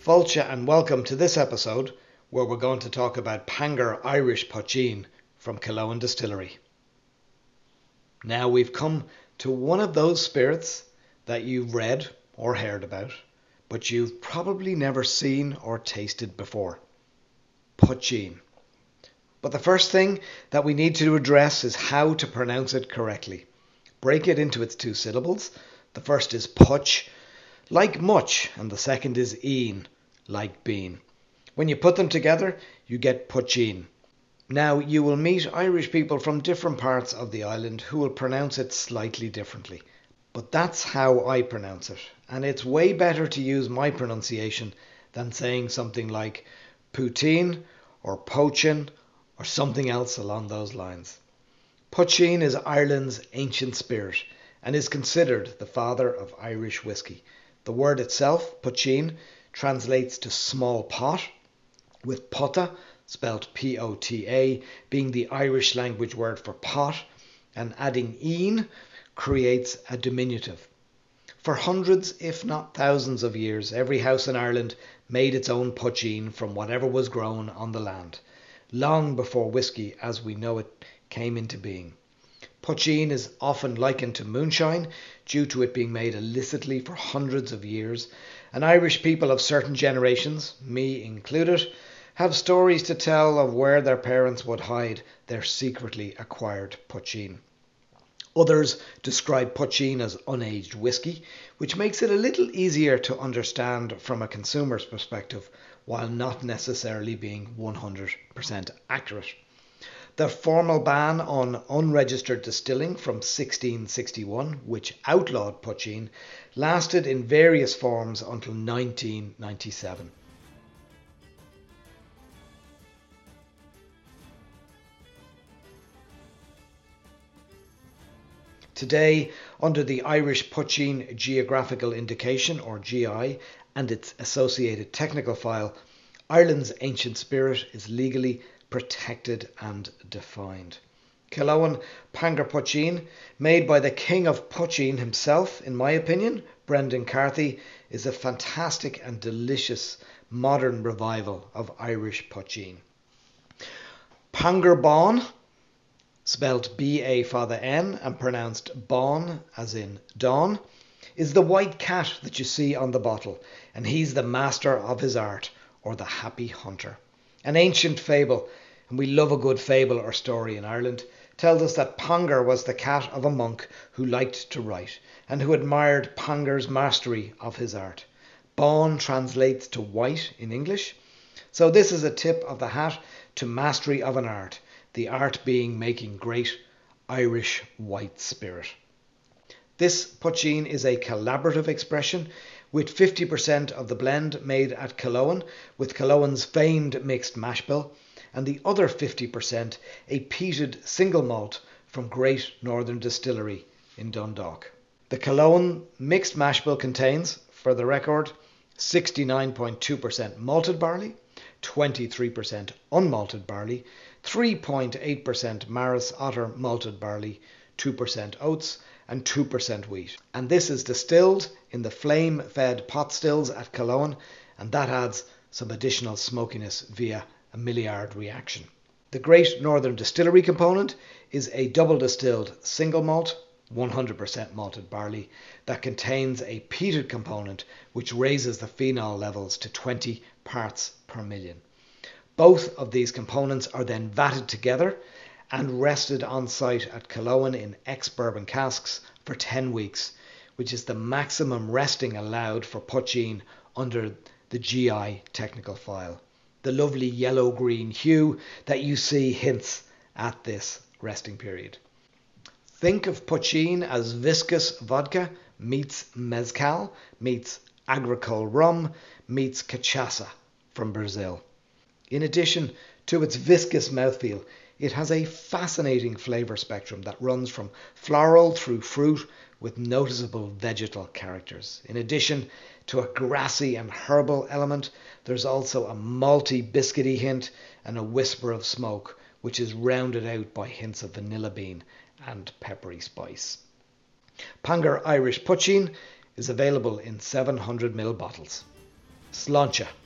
Fáilte and welcome to this episode where we're going to talk about Pangur Irish Poitín from Killowen Distillery. Now we've come to one of those spirits that you've read or heard about, but you've probably never seen or tasted before. Poitín. But the first thing that we need to address is how to pronounce it correctly. Break it into its two syllables. The first is poch, like much, and the second is een, like bean. When you put them together, you get poitín. Now, you will meet Irish people from different parts of the island who will pronounce it slightly differently. But that's how I pronounce it, and it's way better to use my pronunciation than saying something like poutine or pochin or something else along those lines. Poitín is Ireland's ancient spirit and is considered the father of Irish whiskey. The word itself, poitín, translates to small pot, with pota, spelled P-O-T-A, being the Irish language word for pot, and adding een creates a diminutive. For hundreds, if not thousands of years, every house in Ireland made its own poitín from whatever was grown on the land, long before whiskey as we know it came into being. Poitín is often likened to moonshine due to it being made illicitly for hundreds of years, and Irish people of certain generations, me included, have stories to tell of where their parents would hide their secretly acquired poitín. Others describe poitín as unaged whiskey, which makes it a little easier to understand from a consumer's perspective, while not necessarily being 100% accurate. The formal ban on unregistered distilling from 1661, which outlawed poitín, lasted in various forms until 1997. Today, under the Irish Poitín Geographical Indication, or GI, and its associated technical file, Ireland's ancient spirit is legally protected and defined. Killowen Pangur Poitín, made by the king of poitín himself, in my opinion, Brendan Carthy, is a fantastic and delicious modern revival of Irish poitín. Pangur Bán, spelt B-A father N and pronounced Bán as in dawn, is the white cat that you see on the bottle, and he's the master of his art, or the happy hunter. An ancient fable, and we love a good fable or story in Ireland, tells us that Pangur was the cat of a monk who liked to write and who admired Pangur's mastery of his art. Bán translates to white in English, so this is a tip of the hat to mastery of an art, the art being making great Irish white spirit. This poitín is a collaborative expression, with 50% of the blend made at Killowen, with Killowen's famed mixed mash bill, and the other 50% a peated single malt from Great Northern Distillery in Dundalk. The Killowen mixed mash bill contains, for the record, 69.2% malted barley, 23% unmalted barley, 3.8% Maris Otter malted barley, 2% oats, and 2% wheat. And this is distilled in the flame-fed pot stills at Killowen, and that adds some additional smokiness via a Maillard reaction. The Great Northern Distillery component is a double distilled single malt, 100% malted barley, that contains a peated component which raises the phenol levels to 20 parts per million. Both of these components are then vatted together and rested on site at Killowen in ex-bourbon casks for 10 weeks, which is the maximum resting allowed for poitín under the GI technical file. The lovely yellow-green hue that you see hints at this resting period. Think of poitín as viscous vodka meets mezcal, meets agricole rum, meets cachaça from Brazil. In addition to its viscous mouthfeel, it has a fascinating flavour spectrum that runs from floral through fruit with noticeable vegetal characters. In addition to a grassy and herbal element, there's also a malty biscuity hint and a whisper of smoke, which is rounded out by hints of vanilla bean and peppery spice. Pangur Irish Poitín is available in 700ml bottles. Sláinte.